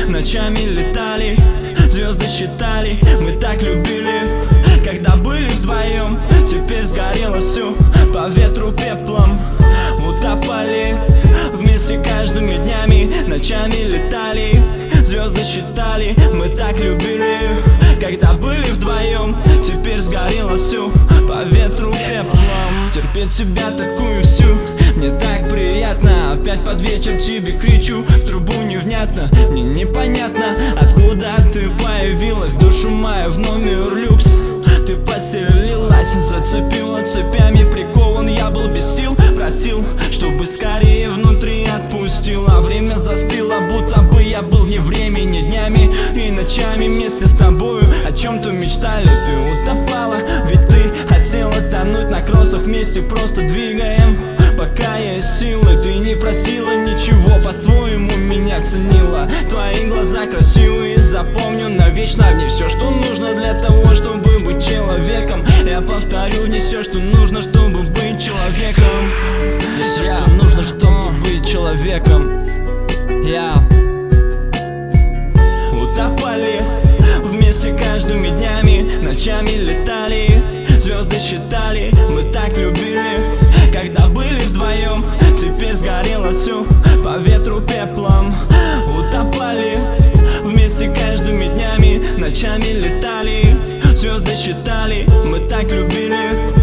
ночами летали, звезды считали, мы так любили, когда были вдвоем. Теперь сгорело все по ветру пеплом. Утопали вместе каждыми днями, ночами летали, звезды считали, мы так любили, когда были вдвоем. Теперь сгорело все по ветру пеплом. Терпеть тебя такую всю, мне так приятно. Опять под вечер тебе кричу в трубу невнятно. Мне непонятно, откуда ты появилась, душу мою в номер люкс ты поселилась. Зацепила цепями, прикован я был без сил. Просил, чтобы скорее внутри отпустила. Время застыло, будто бы я был не времени. Днями и ночами вместе с тобою о чем-то мечтали. Ты утопала, ведь ты хотела тонуть на кроссах. Вместе просто двигаем, пока есть силы. Ты не просила ничего, по-своему меня ценила. Твои глаза красивые, запомню навечно. В ней все, что нужно для того, чтобы быть человеком. Я повторю, не все, что нужно, чтобы быть человеком. Не все, что нужно, чтобы быть человеком. Утопали вместе каждыми днями, ночами летали, звезды считали, мы так любили, когда были вдвоем. Теперь сгорело все по ветру пеплом. Утопали вместе каждыми днями, ночами летали, звезды считали, мы так любили,